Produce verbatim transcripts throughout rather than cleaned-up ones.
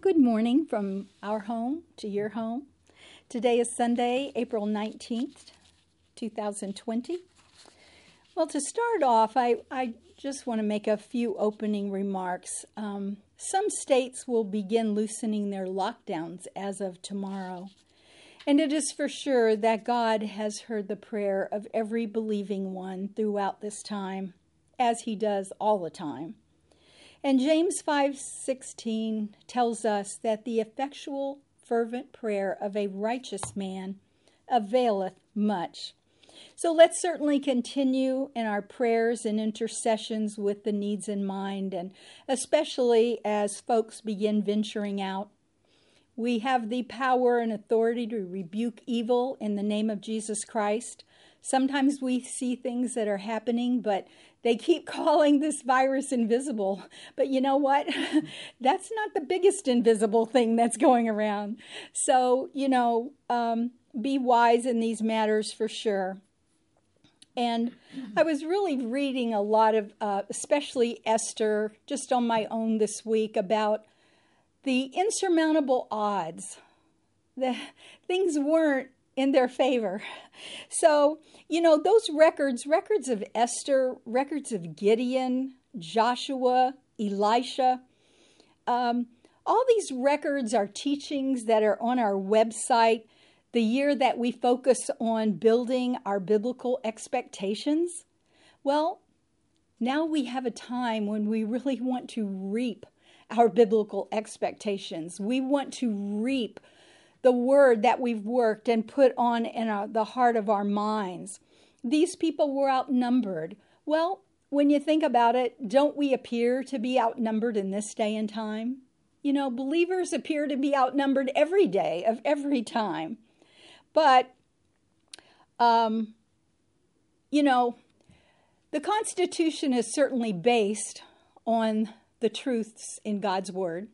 good morning from our home to your home. Today is Sunday, April nineteenth, two thousand twenty. Well, to start off, I, I just want to make a few opening remarks. Um, some states will begin loosening their lockdowns as of tomorrow. And it is for sure that God has heard the prayer of every believing one throughout this time, as he does all the time. And James five sixteen tells us that the effectual, fervent prayer of a righteous man availeth much. So let's certainly continue in our prayers and intercessions with the needs in mind, and especially as folks begin venturing out. We have the power and authority to rebuke evil in the name of Jesus Christ. Sometimes we see things that are happening, but they keep calling this virus invisible. But you know what? That's not the biggest invisible thing that's going around. So, you know, um, be wise in these matters for sure. And I was really reading a lot of, uh, especially Esther, just on my own this week, about the insurmountable odds. The things weren't in their favor. So, you know, those records, records of Esther, records of Gideon, Joshua, Elisha, um, all these records are teachings that are on our website, the year that we focus on building our biblical expectations. Well, now we have a time when we really want to reap our biblical expectations. We want to reap the word that we've worked and put on in our, the heart of our minds. These people were outnumbered. Well, when you think about it, don't we appear to be outnumbered in this day and time? You know, believers appear to be outnumbered every day of every time. But, um, you know, the Constitution is certainly based on the truths in God's Word.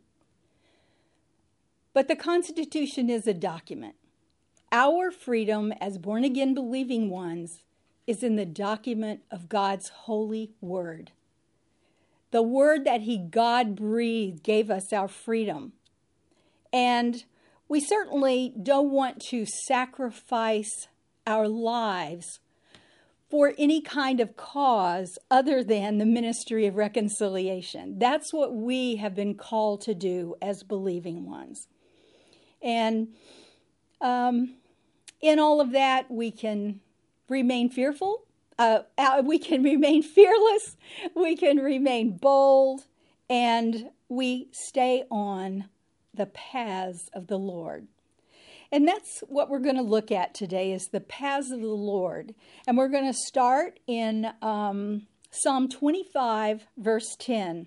But the Constitution is a document. Our freedom as born-again believing ones is in the document of God's holy Word. The Word that He God-breathed gave us our freedom. And we certainly don't want to sacrifice our lives for any kind of cause other than the ministry of reconciliation. That's what we have been called to do as believing ones. And um, in all of that, we can remain fearful. Uh, we can remain fearless. We can remain bold. And we stay on the paths of the Lord. And that's what we're going to look at today, is the paths of the Lord. And we're going to start in um, Psalm twenty-five, verse ten.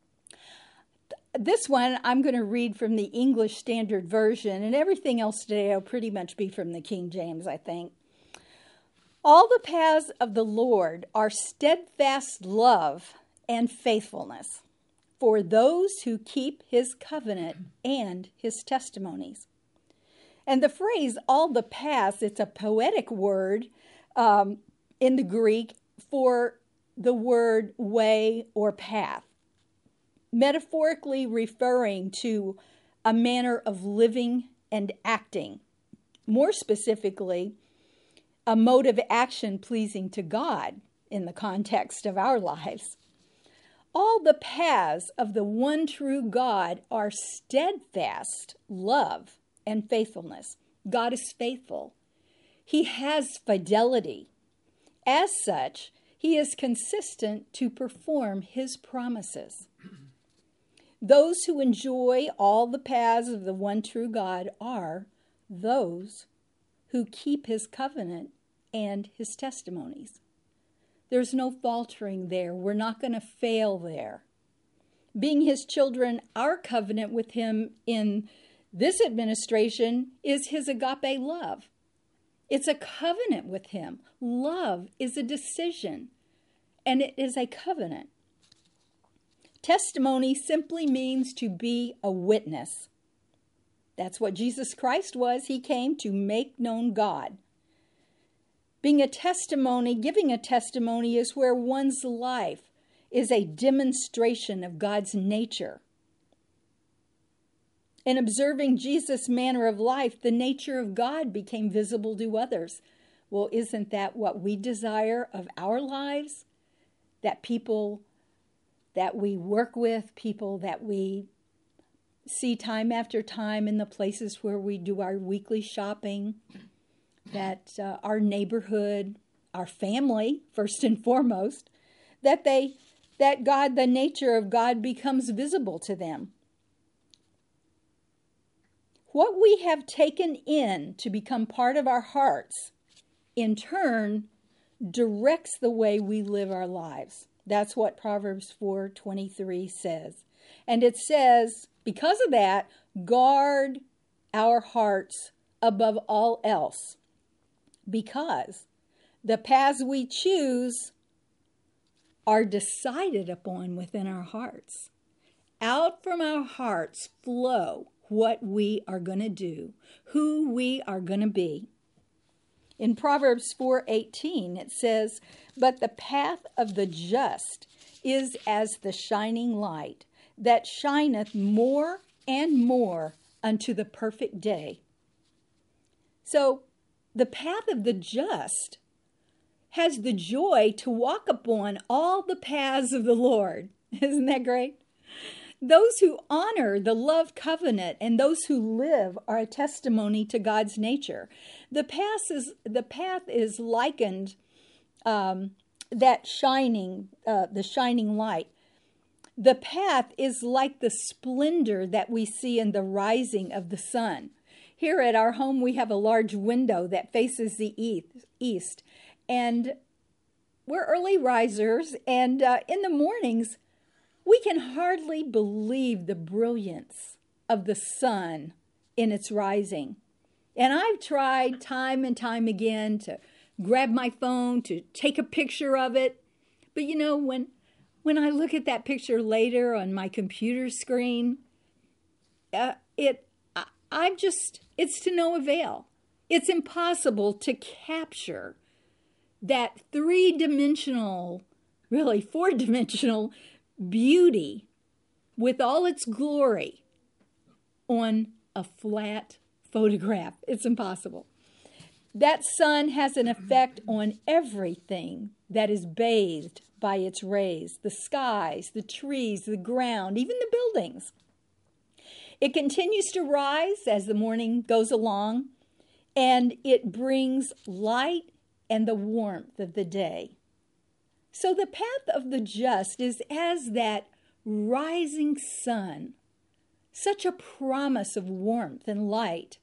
This one I'm going to read from the English Standard Version, and everything else today will pretty much be from the King James, I think. All the paths of the Lord are steadfast love and faithfulness for those who keep His covenant and His testimonies. And the phrase, all the paths, it's a poetic word um, in the Greek for the word way or path, metaphorically referring to a manner of living and acting. More specifically, a mode of action pleasing to God in the context of our lives. All the paths of the one true God are steadfast love and faithfulness. God is faithful. He has fidelity. As such, He is consistent to perform His promises. Those who enjoy all the paths of the one true God are those who keep His covenant and His testimonies. There's no faltering there. We're not going to fail there. Being His children, our covenant with Him in this administration is His agape love. It's a covenant with Him. Love is a decision, and it is a covenant. Testimony simply means to be a witness. That's what Jesus Christ was. He came to make known God. Being a testimony, giving a testimony is where one's life is a demonstration of God's nature. In observing Jesus' manner of life, the nature of God became visible to others. Well, isn't that what we desire of our lives? That people that we work with, people that we see time after time in the places where we do our weekly shopping, that uh, our neighborhood, our family, first and foremost, that they, that God, the nature of God becomes visible to them. What we have taken in to become part of our hearts, in turn, directs the way we live our lives. That's what Proverbs four twenty-three says. And it says, because of that, guard our hearts above all else, because the paths we choose are decided upon within our hearts. Out from our hearts flow what we are going to do, who we are going to be. In Proverbs four eighteen, it says, but the path of the just is as the shining light, that shineth more and more unto the perfect day. So, the path of the just has the joy to walk upon all the paths of the Lord. Isn't that great? Those who honor the love covenant and those who live are a testimony to God's nature. The path is, the path is likened, um, that shining, uh, the shining light. The path is like the splendor that we see in the rising of the sun. Here at our home, we have a large window that faces the east, and we're early risers, and uh, in the mornings, we can hardly believe the brilliance of the sun in its rising. And I've tried time and time again to grab my phone, to take a picture of it. But you know, when when I look at that picture later on my computer screen, uh, it I, I'm just, it's to no avail. It's impossible to capture that three-dimensional, really four-dimensional beauty with all its glory on a flat photograph. It's impossible. That sun has an effect on everything that is bathed by its rays, the skies, the trees, the ground, even the buildings. It continues to rise as the morning goes along, and it brings light and the warmth of the day. So the path of the just is as that rising sun, such a promise of warmth and light.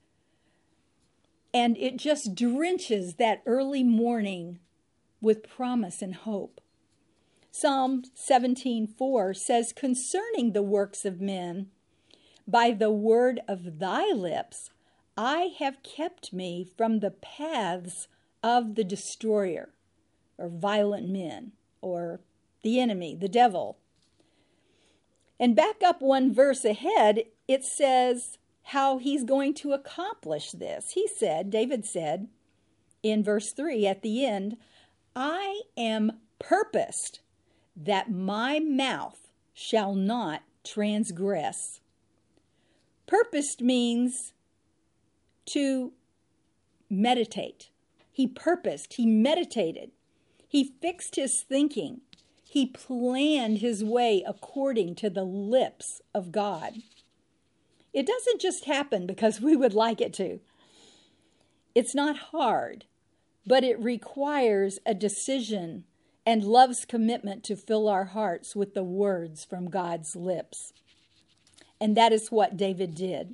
And it just drenches that early morning with promise and hope. Psalm seventeen four says, concerning the works of men, by the word of thy lips, I have kept me from the paths of the destroyer, or violent men, or the enemy, the devil. And back up one verse ahead, it says how he's going to accomplish this. He said, David said in verse three at the end, I am purposed that my mouth shall not transgress. Purposed means to meditate. He purposed, he meditated. He fixed his thinking. He planned his way according to the lips of God. It doesn't just happen because we would like it to. It's not hard, but it requires a decision and love's commitment to fill our hearts with the words from God's lips. And that is what David did.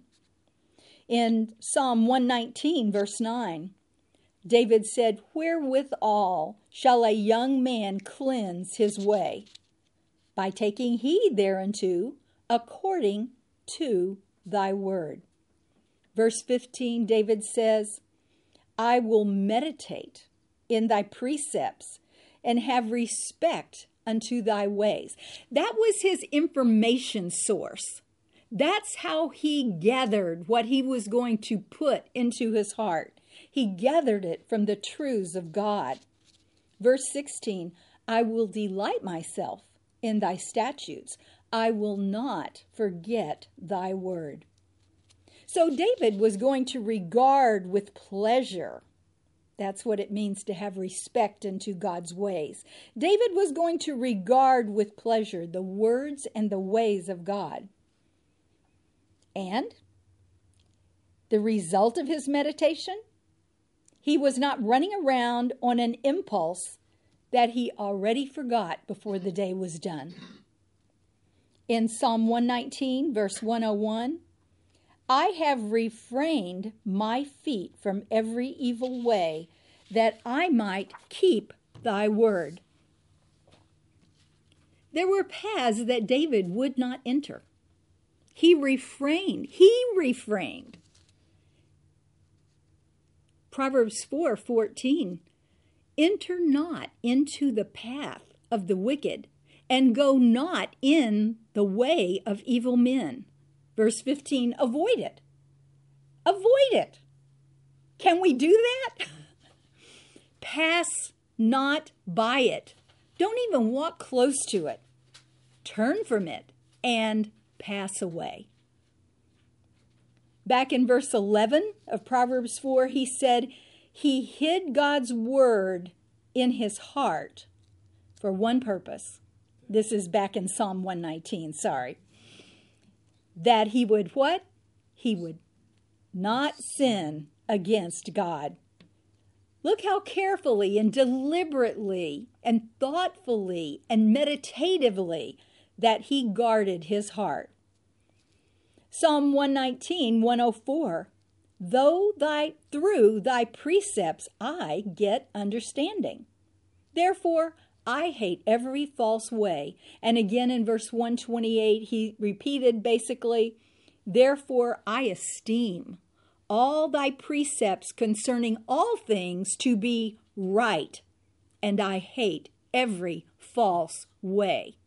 In Psalm one nineteen, verse nine, David said, wherewithal shall a young man cleanse his way? By taking heed thereunto, according to thy word. Verse fifteen, David says, I will meditate in thy precepts and have respect unto thy ways. That was his information source. That's how he gathered what he was going to put into his heart. He gathered it from the truths of God. Verse sixteen, I will delight myself in thy statutes. I will not forget thy word. So David was going to regard with pleasure. That's what it means to have respect into God's ways. David was going to regard with pleasure the words and the ways of God. And the result of his meditation? He was not running around on an impulse that he already forgot before the day was done. In Psalm one nineteen, verse one oh one, I have refrained my feet from every evil way, that I might keep thy word. There were paths that David would not enter. He refrained. He refrained. Proverbs four fourteen, enter not into the path of the wicked, and go not in the way of evil men. Verse fifteen, avoid it. Avoid it. Can we do that? Pass not by it. Don't even walk close to it. Turn from it and pass away. Back in verse eleven of Proverbs four, he said, he hid God's word in his heart for one purpose. This is back in Psalm one nineteen, sorry. That he would what? He would not sin against God. Look how carefully and deliberately and thoughtfully and meditatively that he guarded his heart. Psalm one nineteen, one oh four, though thy through thy precepts I get understanding. Therefore I hate every false way. And again in verse one twenty-eight, he repeated basically, therefore I esteem all thy precepts concerning all things to be right, and I hate every false way.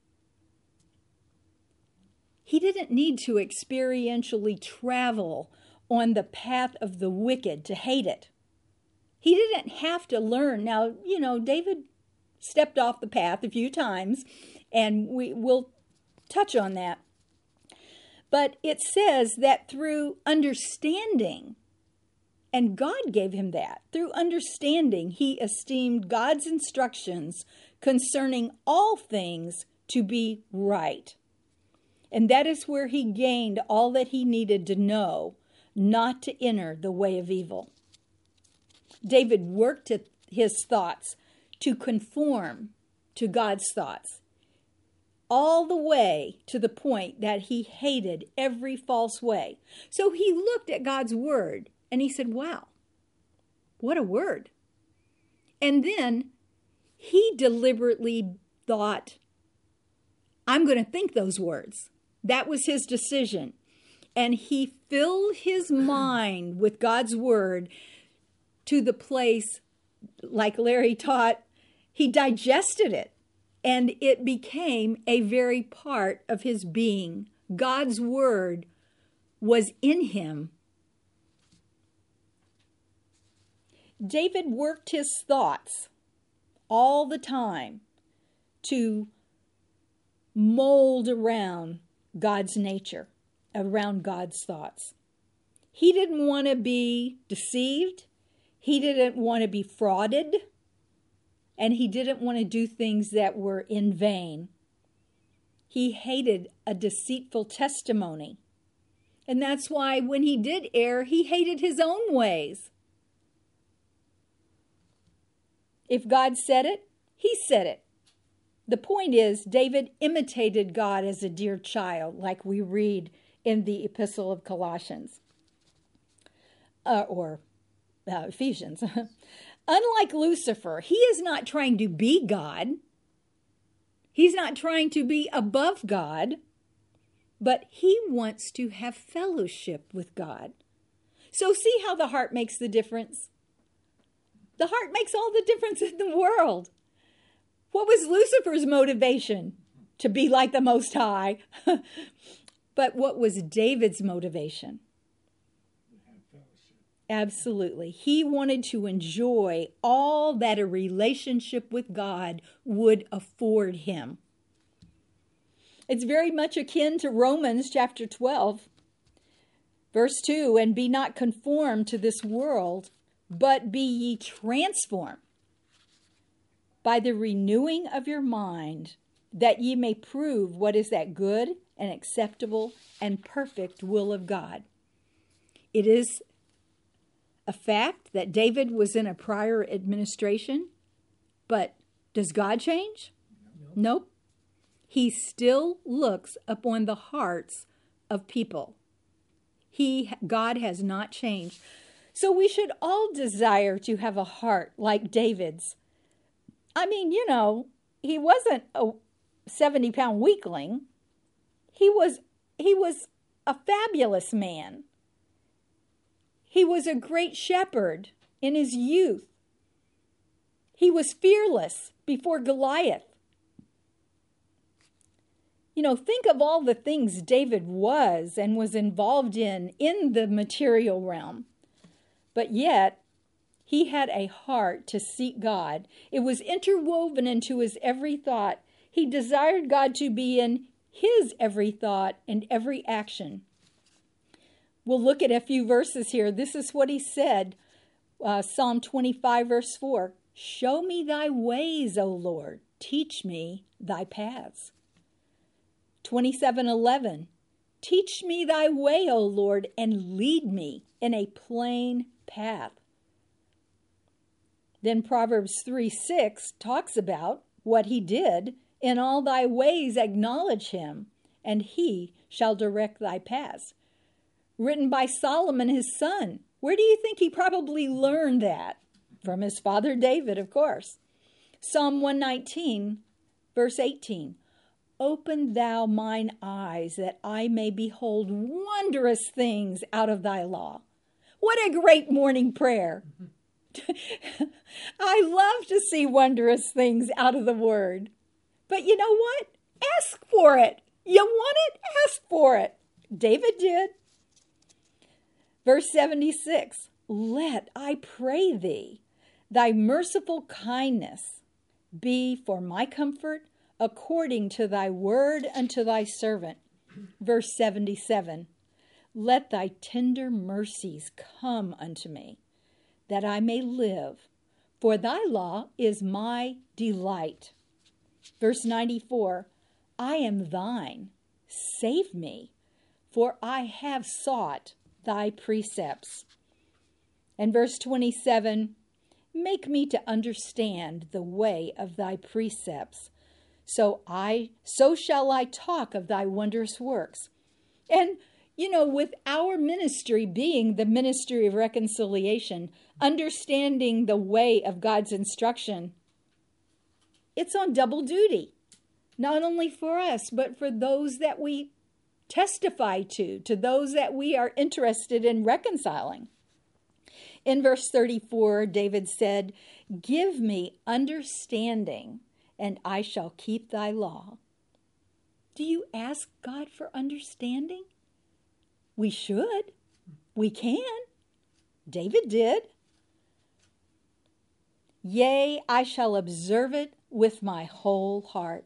He didn't need to experientially travel on the path of the wicked to hate it. He didn't have to learn. Now, you know, David stepped off the path a few times, and we will touch on that. But it says that through understanding, and God gave him that, through understanding, he esteemed God's instructions concerning all things to be right. And that is where he gained all that he needed to know, not to enter the way of evil. David worked at his thoughts to conform to God's thoughts, all the way to the point that he hated every false way. So he looked at God's word and he said, wow, what a word. And then he deliberately thought, I'm going to think those words. That was his decision. And he filled his mind with God's word to the place, like Larry taught, he digested it. And it became a very part of his being. God's word was in him. David worked his thoughts all the time to mold around God's nature, around God's thoughts. He didn't want to be deceived. He didn't want to be frauded. And he didn't want to do things that were in vain. He hated a deceitful testimony. And that's why when he did err, he hated his own ways. If God said it, he said it. The point is, David imitated God as a dear child, like we read in the Epistle of Colossians, uh, or uh, Ephesians. Unlike Lucifer, he is not trying to be God. He's not trying to be above God, but he wants to have fellowship with God. So see how the heart makes the difference? The heart makes all the difference in the world. What was Lucifer's motivation? To be like the Most High. But what was David's motivation? Absolutely. He wanted to enjoy all that a relationship with God would afford him. It's very much akin to Romans chapter twelve. Verse two, and be not conformed to this world, but be ye transformed by the renewing of your mind, that ye may prove what is that good and acceptable and perfect will of God. It is a fact that David was in a prior administration, but does God change? Nope. Nope. He still looks upon the hearts of people. He, God has not changed. So we should all desire to have a heart like David's. I mean, you know, he wasn't a seventy-pound weakling. He was, he was a fabulous man. He was a great shepherd in his youth. He was fearless before Goliath. You know, think of all the things David was and was involved in in the material realm. But yet, he had a heart to seek God. It was interwoven into his every thought. He desired God to be in his every thought and every action. We'll look at a few verses here. This is what he said, uh, Psalm twenty-five, verse four. Show me thy ways, O Lord. Teach me thy paths. twenty-seven eleven. Teach me thy way, O Lord, and lead me in a plain path. Then Proverbs three six talks about what he did. In all thy ways acknowledge him, and he shall direct thy paths. Written by Solomon, his son. Where do you think he probably learned that? From his father David, of course. Psalm one nineteen, verse eighteen. Open thou mine eyes, that I may behold wondrous things out of thy law. What a great morning prayer. I love to see wondrous things out of the word. But you know what? Ask for it. You want it? Ask for it. David did. Verse seventy-six. Let, I pray thee, thy merciful kindness be for my comfort, according to thy word unto thy servant. Verse seventy-seven. Let thy tender mercies come unto me, that I may live, for thy law is my delight. Verse ninety-four. I am thine, save me, for I have sought thy precepts. And verse twenty-seven. Make me to understand the way of thy precepts, so I so shall I talk of thy wondrous works. And you know, with our ministry being the ministry of reconciliation, understanding the way of God's instruction, it's on double duty, not only for us, but for those that we testify to, to those that we are interested in reconciling. In verse thirty-four, David said, give me understanding, and I shall keep thy law. Do you ask God for understanding? We should. We can. David did. Yea, I shall observe it with my whole heart.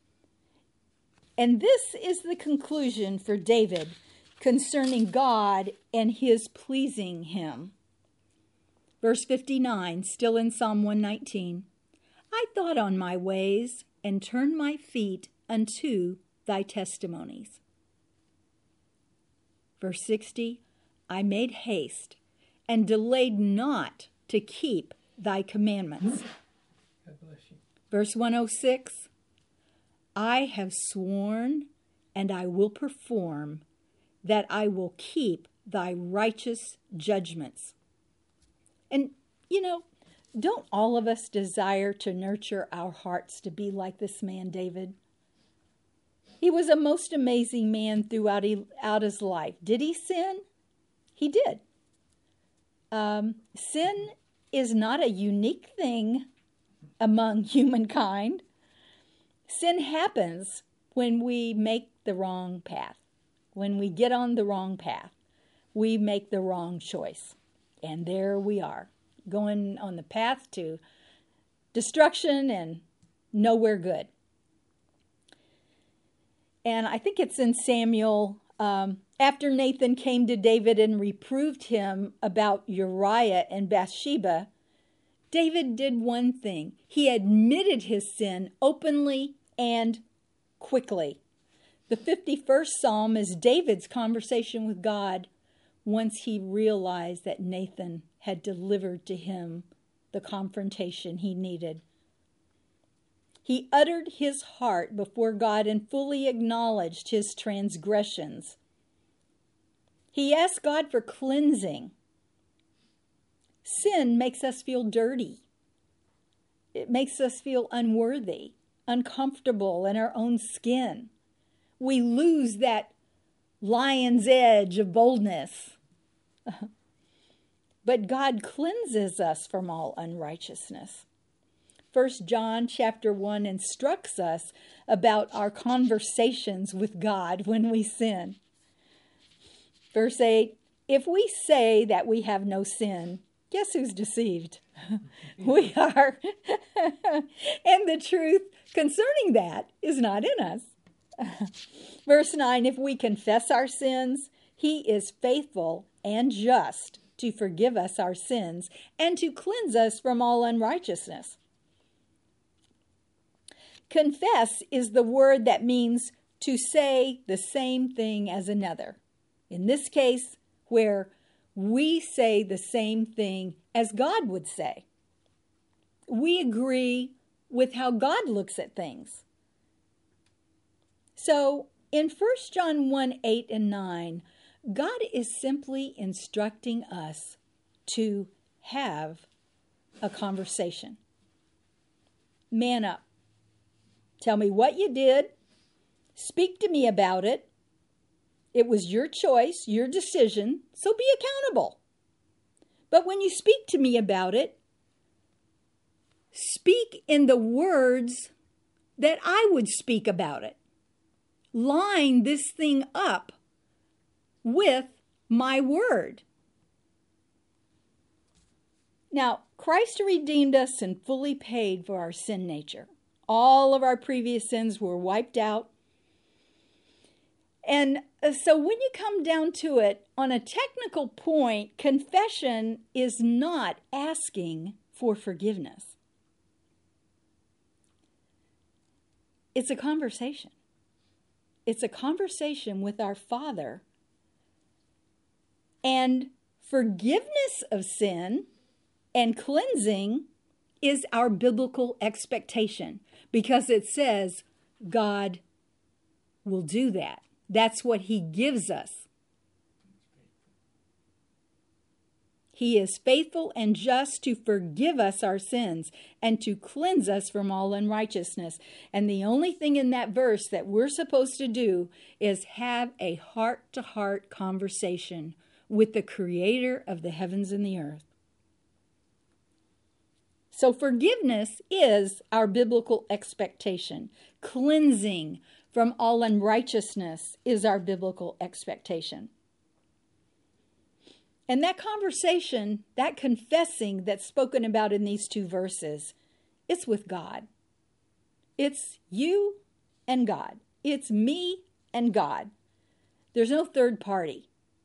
And this is the conclusion for David concerning God and his pleasing him. Verse fifty-nine, still in Psalm one nineteen. I thought on my ways and turned my feet unto thy testimonies. Verse sixty, I made haste and delayed not to keep thy commandments. God bless you. Verse one oh six, I have sworn and I will perform that I will keep thy righteous judgments. And, you know, don't all of us desire to nurture our hearts to be like this man, David? He was a most amazing man throughout he, out his life. Did he sin? He did. Um, sin is not a unique thing among humankind. Sin happens when we make the wrong path. When we get on the wrong path, we make the wrong choice. And there we are, going on the path to destruction and nowhere good. And I think it's in Samuel um, After Nathan came to David and reproved him about Uriah and Bathsheba, David did one thing. He admitted his sin openly and quickly. The fifty-first Psalm is David's conversation with God once he realized that Nathan had delivered to him the confrontation he needed. He uttered his heart before God and fully acknowledged his transgressions. He asked God for cleansing. Sin makes us feel dirty. It makes us feel unworthy, uncomfortable in our own skin. We lose that lion's edge of boldness. But God cleanses us from all unrighteousness. First John chapter one instructs us about our conversations with God when we sin. Verse eight, if we say that we have no sin, guess who's deceived? We are. And the truth concerning that is not in us. Verse nine, if we confess our sins, he is faithful and just to forgive us our sins and to cleanse us from all unrighteousness. Confess is the word that means to say the same thing as another. In this case, where we say the same thing as God would say. We agree with how God looks at things. So in First John one, eight and nine, God is simply instructing us to have a conversation. Man up. Tell me what you did. Speak to me about it. It was your choice, your decision, so be accountable. But when you speak to me about it, speak in the words that I would speak about it. Line this thing up with my word. Now, Christ redeemed us and fully paid for our sin nature. All of our previous sins were wiped out. And so when you come down to it, on a technical point, confession is not asking for forgiveness. It's a conversation. It's a conversation with our Father. And forgiveness of sin and cleansing is our biblical expectation, because it says God will do that. That's what he gives us. He is faithful and just to forgive us our sins and to cleanse us from all unrighteousness. And the only thing in that verse that we're supposed to do is have a heart-to-heart conversation with the Creator of the heavens and the earth. So forgiveness is our biblical expectation. Cleansing from all unrighteousness is our biblical expectation. And that conversation, that confessing that's spoken about in these two verses, it's with God. It's you and God. It's me and God. There's no third party.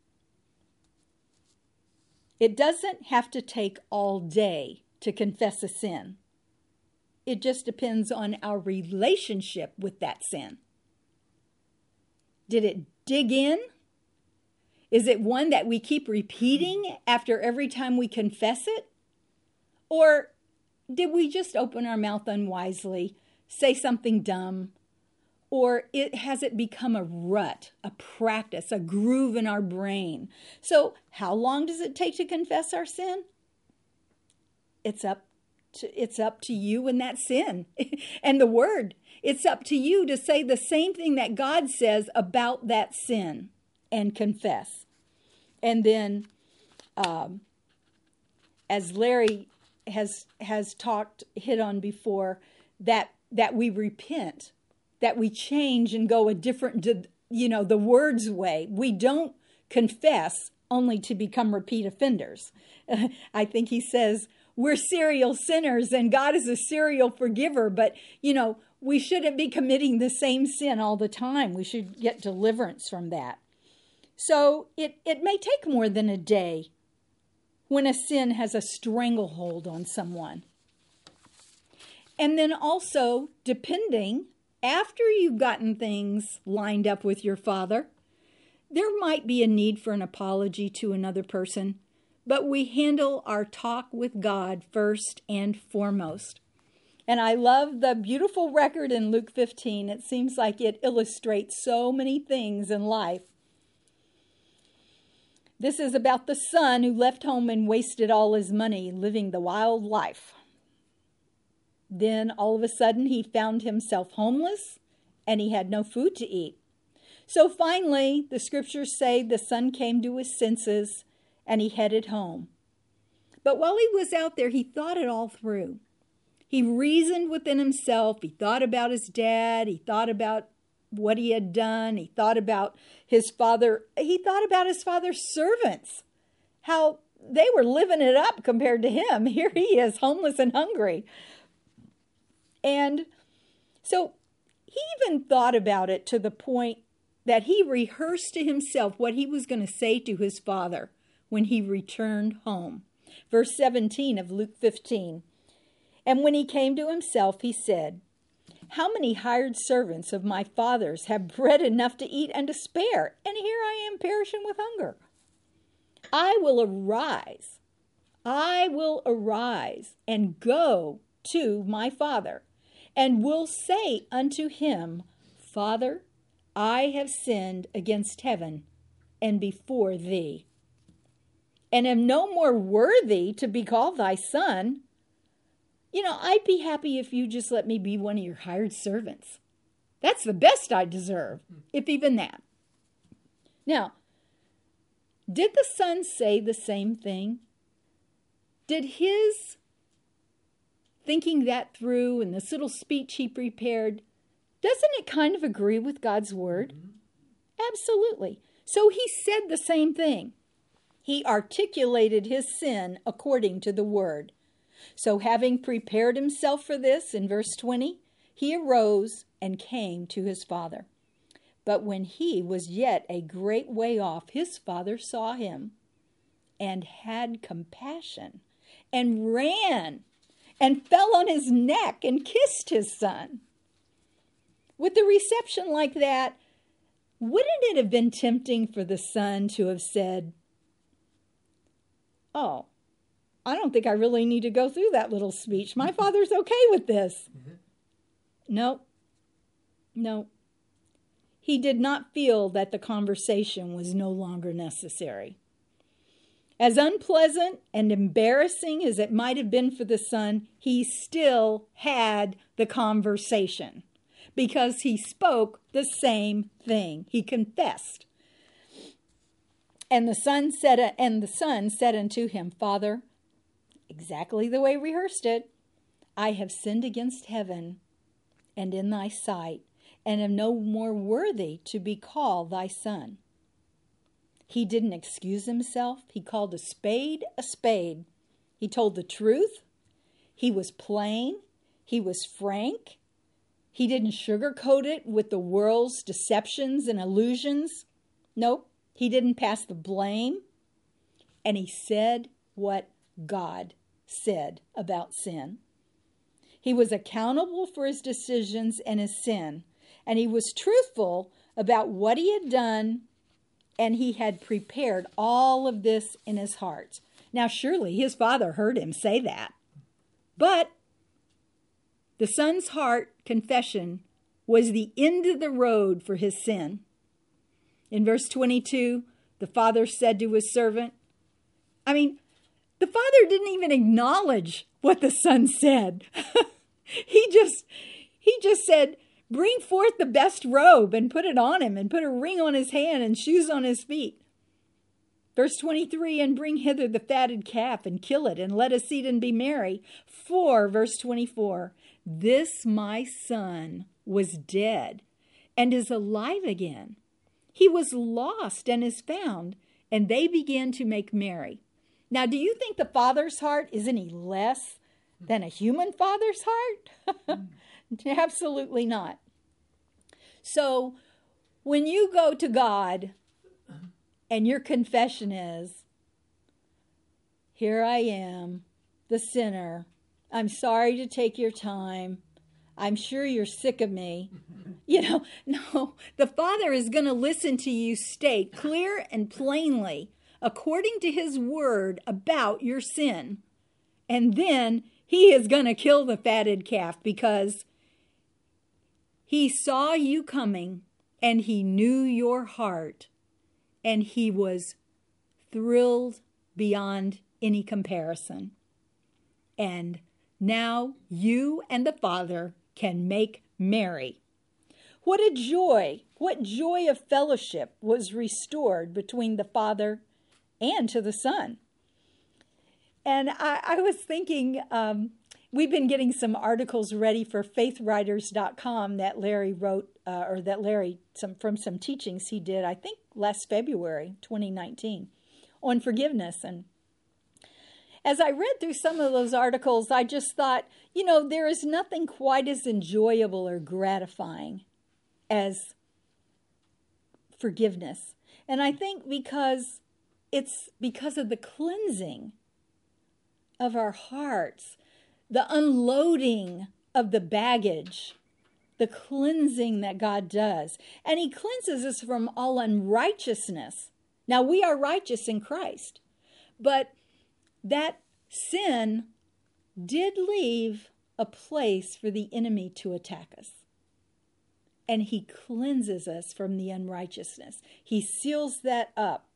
It doesn't have to take all day to confess a sin. It just depends on our relationship with that sin. Did it dig in? Is it one that we keep repeating after every time we confess it? Or did we just open our mouth unwisely, say something dumb? Or it has it become a rut, a practice, a groove in our brain? So how long does it take to confess our sin? It's up to, it's up to you and that sin and the word. It's up to you to say the same thing that God says about that sin and confess. And then, um, as Larry has has talked, hit on before, that that we repent, that we change and go a different, you know, the word's way. We don't confess only to become repeat offenders. I think he says we're serial sinners and God is a serial forgiver, but, you know, we shouldn't be committing the same sin all the time. We should get deliverance from that. So it, it may take more than a day when a sin has a stranglehold on someone. And then also, depending, after you've gotten things lined up with your Father, there might be a need for an apology to another person, but we handle our talk with God first and foremost. And I love the beautiful record in Luke fifteen. It seems like it illustrates so many things in life. This is about the son who left home and wasted all his money living the wild life. Then all of a sudden he found himself homeless and he had no food to eat. So finally, the scriptures say the son came to his senses and he headed home. But while he was out there, he thought it all through. He reasoned within himself. He thought about his dad. He thought about what he had done. He thought about his father. He thought about his father's servants, how they were living it up compared to him. Here he is, homeless and hungry. And so he even thought about it to the point that he rehearsed to himself what he was going to say to his father when he returned home. Verse seventeen of Luke fifteen. And when he came to himself, he said, "How many hired servants of my father's have bread enough to eat and to spare? And here I am perishing with hunger. I will arise, I will arise and go to my father, and will say unto him, Father, I have sinned against heaven and before thee, and am no more worthy to be called thy son. You know, I'd be happy if you just let me be one of your hired servants. That's the best I deserve, if even that." Now, did the son say the same thing? Did his thinking that through and this little speech he prepared, doesn't it kind of agree with God's word? Mm-hmm. Absolutely. So he said the same thing. He articulated his sin according to the word. So having prepared himself for this, in verse twenty, he arose and came to his father. But when he was yet a great way off, his father saw him and had compassion and ran and fell on his neck and kissed his son. With a reception like that, wouldn't it have been tempting for the son to have said, "Oh, I don't think I really need to go through that little speech. My father's okay with this." Mm-hmm. No, no. He did not feel that the conversation was no longer necessary. As unpleasant and embarrassing as it might have been for the son, he still had the conversation because he spoke the same thing. He confessed. And the son said, and the son said unto him, "Father," exactly the way we rehearsed it, "I have sinned against heaven and in thy sight, and am no more worthy to be called thy son." He didn't excuse himself. He called a spade a spade. He told the truth. He was plain. He was frank. He didn't sugarcoat it with the world's deceptions and illusions. Nope, he didn't pass the blame. And he said what God said about sin. He was accountable for his decisions and his sin. And he was truthful about what he had done, and he had prepared all of this in his heart. Now, surely his father heard him say that. But the son's heart confession was the end of the road for his sin. In verse twenty-two, the father said to his servant, I mean, the father didn't even acknowledge what the son said. he just, he just said, "Bring forth the best robe and put it on him, and put a ring on his hand and shoes on his feet." Verse twenty-three, "And bring hither the fatted calf and kill it, and let us eat and be merry. For," verse twenty-four, "this my son was dead and is alive again. He was lost and is found." And they began to make merry. Now, do you think the father's heart is any less than a human father's heart? Absolutely not. So when you go to God And your confession is, here I am, the sinner. I'm sorry to take your time. I'm sure you're sick of me. You know, no, the Father is going to listen to you state clear and plainly, according to his word, about your sin. And then he is going to kill the fatted calf because he saw you coming and he knew your heart and he was thrilled beyond any comparison. And now you and the Father can make merry. What a joy, what joy of fellowship was restored between the Father and to the Son. And I, I was thinking, um, we've been getting some articles ready for faith writers dot com that Larry wrote, uh, or that Larry, some from some teachings he did, I think last February, twenty nineteen, on forgiveness. And as I read through some of those articles, I just thought, you know, there is nothing quite as enjoyable or gratifying as forgiveness. And I think because it's because of the cleansing of our hearts, the unloading of the baggage, the cleansing that God does. And he cleanses us from all unrighteousness. Now, we are righteous in Christ, but that sin did leave a place for the enemy to attack us. And he cleanses us from the unrighteousness. He seals that up.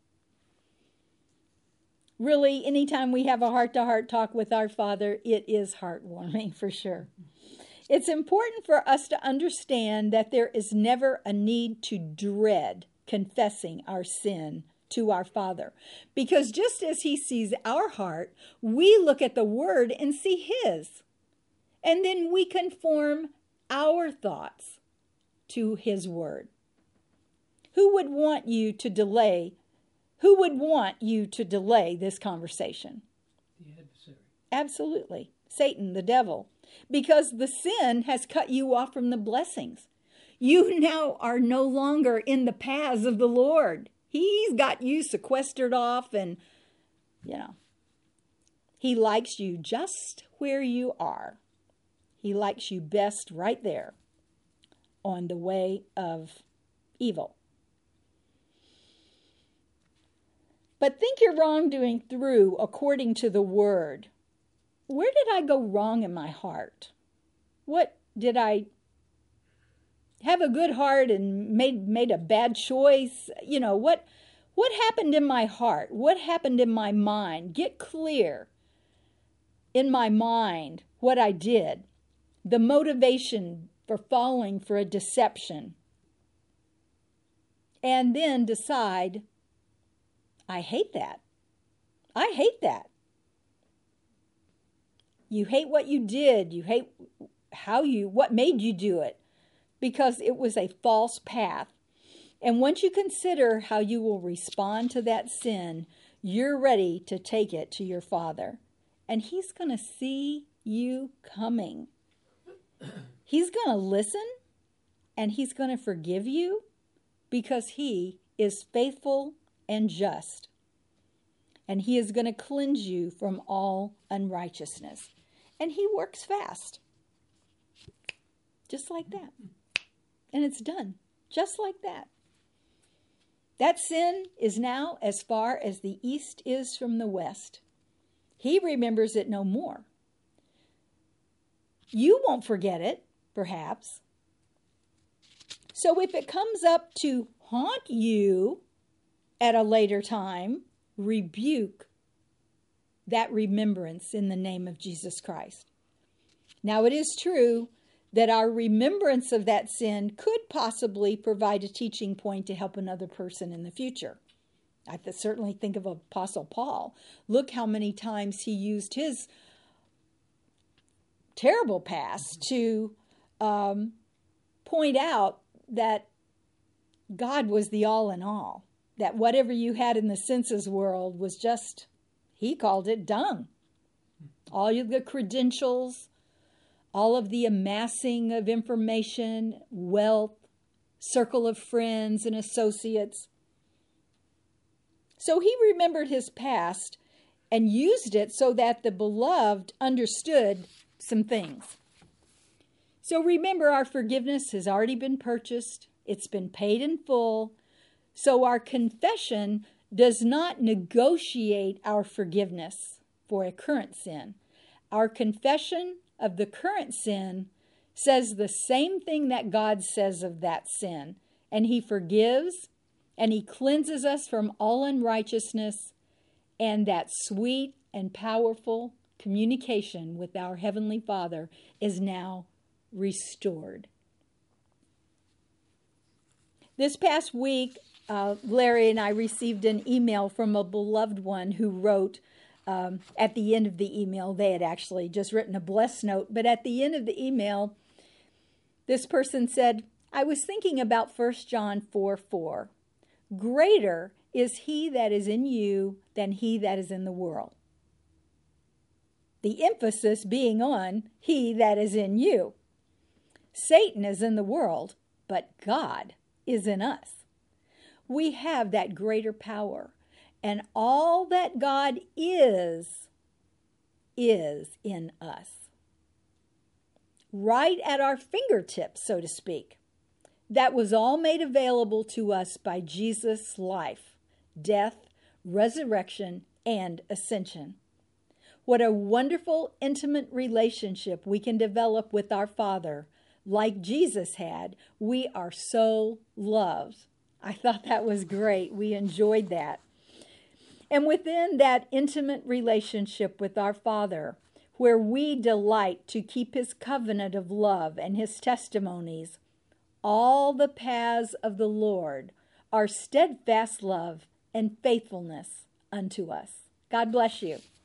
Really, anytime we have a heart-to-heart talk with our Father, it is heartwarming for sure. It's important for us to understand that there is never a need to dread confessing our sin to our Father. Because just as he sees our heart, we look at the Word and see his. And then we conform our thoughts to his Word. Who would want you to delay? Who would want you to delay this conversation? The adversary. Absolutely. Satan, the devil. Because the sin has cut you off from the blessings. You now are no longer in the paths of the Lord. He's got you sequestered off and, you know, he likes you just where you are. He likes you best right there on the way of evil. But think your wrongdoing through according to the Word. Where did I go wrong in my heart? What did I have a good heart and made made a bad choice? You know, what what happened in my heart? What happened in my mind? Get clear in my mind what I did. The motivation for falling for a deception. And then decide, I hate that. I hate that. You hate what you did. You hate how you, what made you do it. Because it was a false path. And once you consider how you will respond to that sin, you're ready to take it to your Father. And he's going to see you coming. He's going to listen and he's going to forgive you because he is faithful and just. And he is going to cleanse you from all unrighteousness. And he works fast. Just like that. And it's done. Just like that. That sin is now as far as the east is from the west. He remembers it no more. You won't forget it, perhaps. So if it comes up to haunt you at a later time, rebuke that remembrance in the name of Jesus Christ. Now it is true that our remembrance of that sin could possibly provide a teaching point to help another person in the future. I th- certainly think of Apostle Paul. Look how many times he used his terrible past to um, point out that God was the all in all. That whatever you had in the senses world was just, he called it dung. All of the credentials, all of the amassing of information, wealth, circle of friends and associates. So he remembered his past and used it so that the beloved understood some things. So remember, our forgiveness has already been purchased. It's been paid in full. So our confession does not negotiate our forgiveness for a current sin. Our confession of the current sin says the same thing that God says of that sin. And he forgives and he cleanses us from all unrighteousness. And that sweet and powerful communication with our Heavenly Father is now restored. This past week, uh, Larry and I received an email from a beloved one who wrote, um, at the end of the email, they had actually just written a bless note, but at the end of the email, this person said, I was thinking about First John four four. Greater is he that is in you than he that is in the world. The emphasis being on he that is in you. Satan is in the world, but God is in us. We have that greater power, and all that God is, is in us. Right at our fingertips, so to speak. That was all made available to us by Jesus' life, death, resurrection, and ascension. What a wonderful, intimate relationship we can develop with our Father. Like Jesus had, we are so loved. I thought that was great. We enjoyed that. And within that intimate relationship with our Father, where we delight to keep his covenant of love and his testimonies, all the paths of the Lord are steadfast love and faithfulness unto us. God bless you.